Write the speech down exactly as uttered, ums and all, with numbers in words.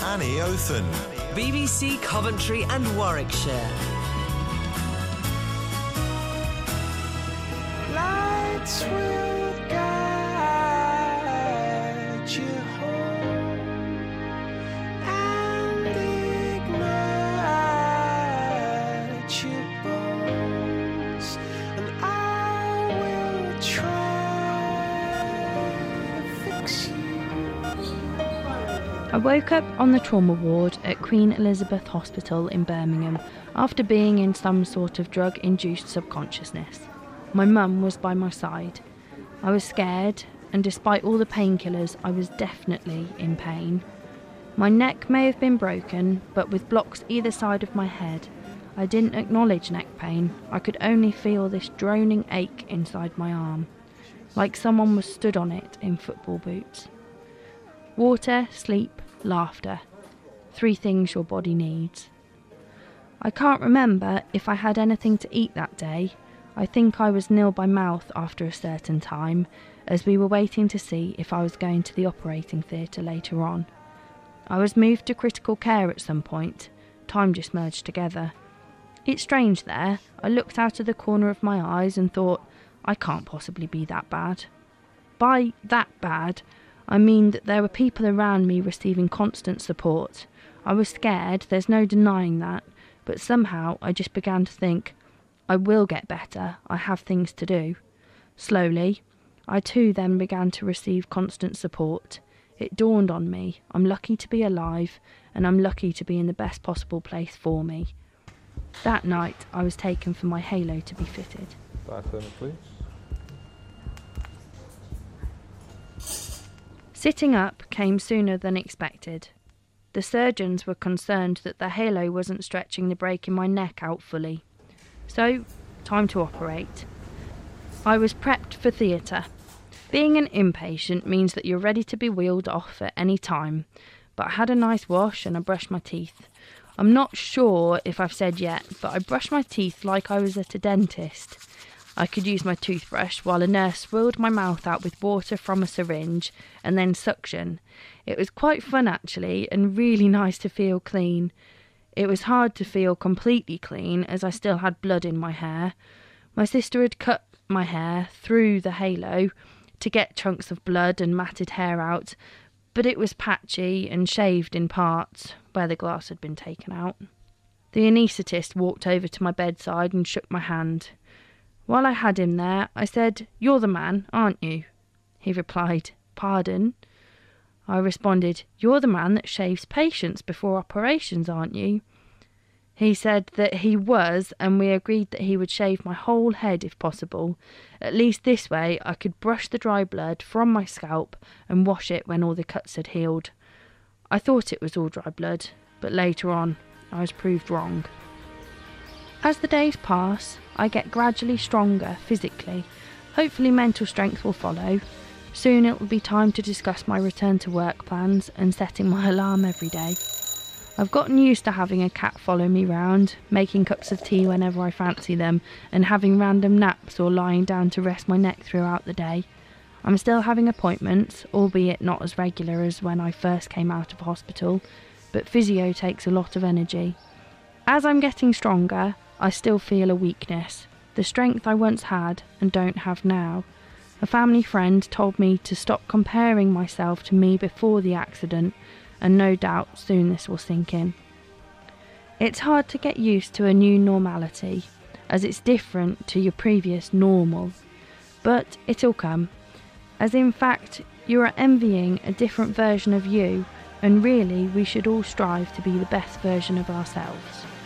Annie Othen. B B C Coventry and Warwickshire. Lights will guide you home and ignite your bones, and I will try to fix you. I woke up on the trauma ward at Queen Elizabeth Hospital in Birmingham after being in some sort of drug-induced subconsciousness. My mum was by my side. I was scared, and despite all the painkillers, I was definitely in pain. My neck may have been broken, but with blocks either side of my head, I didn't acknowledge neck pain. I could only feel this droning ache inside my arm, like someone was stood on it in football boots. Water, sleep, laughter. Three things your body needs. I can't remember if I had anything to eat that day. I think I was nil by mouth after a certain time, as we were waiting to see if I was going to the operating theatre later on. I was moved to critical care at some point. Time just merged together. It's strange there. I looked out of the corner of my eyes and thought, I can't possibly be that bad. By that bad, I mean that there were people around me receiving constant support. I was scared, there's no denying that, but somehow I just began to think, I will get better, I have things to do. Slowly, I too then began to receive constant support. It dawned on me, I'm lucky to be alive, and I'm lucky to be in the best possible place for me. That night, I was taken for my halo to be fitted. Diathermy, please. Sitting up came sooner than expected. The surgeons were concerned that the halo wasn't stretching the break in my neck out fully. So, time to operate. I was prepped for theatre. Being an inpatient means that you're ready to be wheeled off at any time, but I had a nice wash and I brushed my teeth. I'm not sure if I've said yet, but I brushed my teeth like I was at a dentist. I could use my toothbrush while a nurse swilled my mouth out with water from a syringe and then suction. It was quite fun actually, and really nice to feel clean. It was hard to feel completely clean as I still had blood in my hair. My sister had cut my hair through the halo to get chunks of blood and matted hair out, but it was patchy and shaved in parts where the glass had been taken out. The anaesthetist walked over to my bedside and shook my hand. While I had him there, I said, "You're the man, aren't you?" He replied, "Pardon?" I responded, "You're the man that shaves patients before operations, aren't you?" He said that he was, and we agreed that he would shave my whole head if possible. At least this way I could brush the dry blood from my scalp and wash it when all the cuts had healed. I thought it was all dry blood, but later on I was proved wrong. As the days pass, I get gradually stronger physically. Hopefully mental strength will follow. Soon it will be time to discuss my return to work plans and setting my alarm every day. I've gotten used to having a cat follow me round, making cups of tea whenever I fancy them, and having random naps or lying down to rest my neck throughout the day. I'm still having appointments, albeit not as regular as when I first came out of hospital, but physio takes a lot of energy. As I'm getting stronger, I still feel a weakness, the strength I once had and don't have now. A family friend told me to stop comparing myself to me before the accident, and no doubt soon this will sink in. It's hard to get used to a new normality, as it's different to your previous normal. But it'll come, as in fact you are envying a different version of you, and really we should all strive to be the best version of ourselves.